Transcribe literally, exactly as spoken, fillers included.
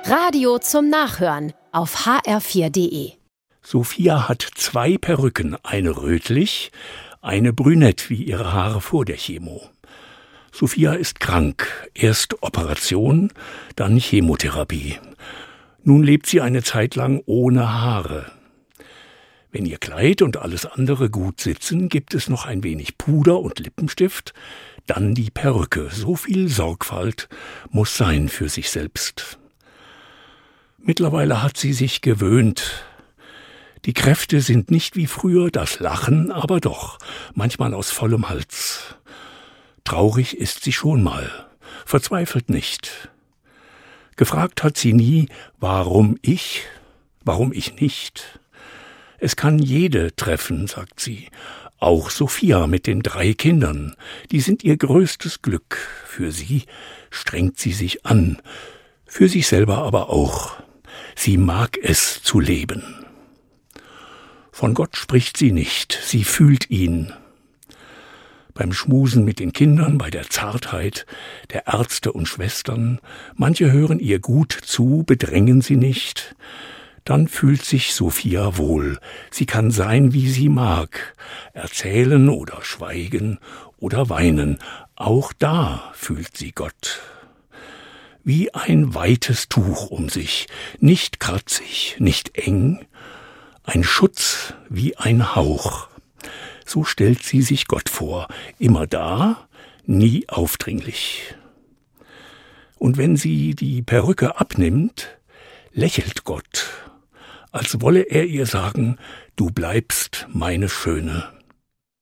Radio zum Nachhören auf h r vier punkt d e. Sophia hat zwei Perücken, eine rötlich, eine brünett wie ihre Haare vor der Chemo. Sophia ist krank, erst Operation, dann Chemotherapie. Nun lebt sie eine Zeit lang ohne Haare. Wenn ihr Kleid und alles andere gut sitzen, gibt es noch ein wenig Puder und Lippenstift, dann die Perücke. So viel Sorgfalt muss sein für sich selbst. Mittlerweile hat sie sich gewöhnt. Die Kräfte sind nicht wie früher, das Lachen aber doch, manchmal aus vollem Hals. Traurig ist sie schon mal, verzweifelt nicht. Gefragt hat sie nie, warum ich, warum ich nicht. Es kann jede treffen, sagt sie, auch Sophia mit den drei Kindern, die sind ihr größtes Glück. Für sie strengt sie sich an, für sich selber aber auch. Sie mag es zu leben. Von Gott spricht sie nicht, sie fühlt ihn. Beim Schmusen mit den Kindern, bei der Zartheit der Ärzte und Schwestern, manche hören ihr gut zu, bedrängen sie nicht. Dann fühlt sich Sophia wohl, sie kann sein, wie sie mag, erzählen oder schweigen oder weinen, auch da fühlt sie Gott. Wie ein weites Tuch um sich, nicht kratzig, nicht eng, ein Schutz wie ein Hauch. So stellt sie sich Gott vor, immer da, nie aufdringlich. Und wenn sie die Perücke abnimmt, lächelt Gott, als wolle er ihr sagen, du bleibst meine Schöne.